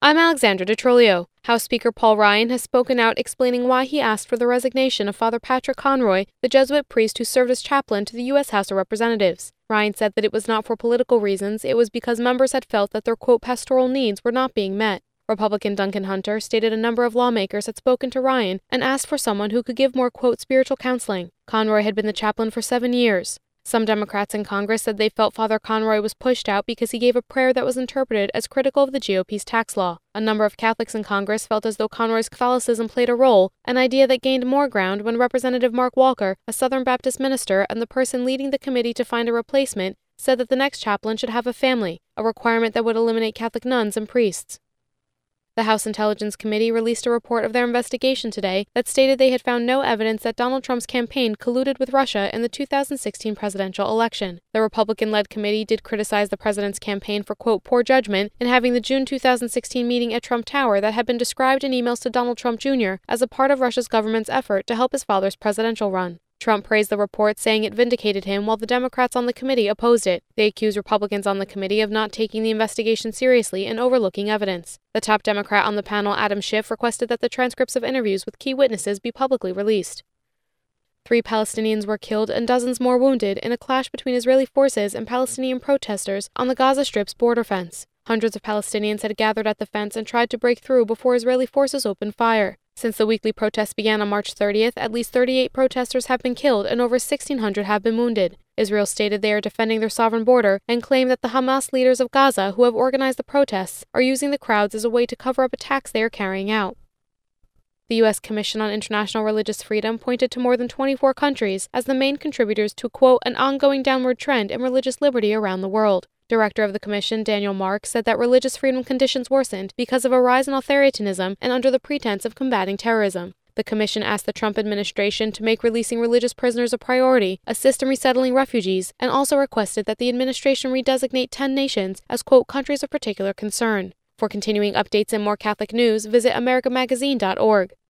I'm Alexandra DeTrolio. House Speaker Paul Ryan has spoken out explaining why he asked for the resignation of Father Patrick Conroy, the Jesuit priest who served as chaplain to the U.S. House of Representatives. Ryan said that it was not for political reasons, it was because members had felt that their, quote, pastoral needs were not being met. Republican Duncan Hunter stated a number of lawmakers had spoken to Ryan and asked for someone who could give more, quote, spiritual counseling. Conroy had been the chaplain for 7 years. Some Democrats in Congress said they felt Father Conroy was pushed out because he gave a prayer that was interpreted as critical of the GOP's tax law. A number of Catholics in Congress felt as though Conroy's Catholicism played a role, an idea that gained more ground when Representative Mark Walker, a Southern Baptist minister and the person leading the committee to find a replacement, said that the next chaplain should have a family, a requirement that would eliminate Catholic nuns and priests. The House Intelligence Committee released a report of their investigation today that stated they had found no evidence that Donald Trump's campaign colluded with Russia in the 2016 presidential election. The Republican-led committee did criticize the president's campaign for, quote, poor judgment in having the June 2016 meeting at Trump Tower that had been described in emails to Donald Trump Jr. as a part of Russia's government's effort to help his father's presidential run. Trump praised the report, saying it vindicated him, while the Democrats on the committee opposed it. They accused Republicans on the committee of not taking the investigation seriously and overlooking evidence. The top Democrat on the panel, Adam Schiff, requested that the transcripts of interviews with key witnesses be publicly released. 3 Palestinians were killed and dozens more wounded in a clash between Israeli forces and Palestinian protesters on the Gaza Strip's border fence. Hundreds of Palestinians had gathered at the fence and tried to break through before Israeli forces opened fire. Since the weekly protests began on March 30th, at least 38 protesters have been killed and over 1,600 have been wounded. Israel stated they are defending their sovereign border and claimed that the Hamas leaders of Gaza, who have organized the protests, are using the crowds as a way to cover up attacks they are carrying out. The U.S. Commission on International Religious Freedom pointed to more than 24 countries as the main contributors to, quote, an ongoing downward trend in religious liberty around the world. Director of the Commission, Daniel Mark, said that religious freedom conditions worsened because of a rise in authoritarianism and under the pretense of combating terrorism. The Commission asked the Trump administration to make releasing religious prisoners a priority, assist in resettling refugees, and also requested that the administration redesignate 10 nations as, quote, countries of particular concern. For continuing updates and more Catholic news, visit americamagazine.org.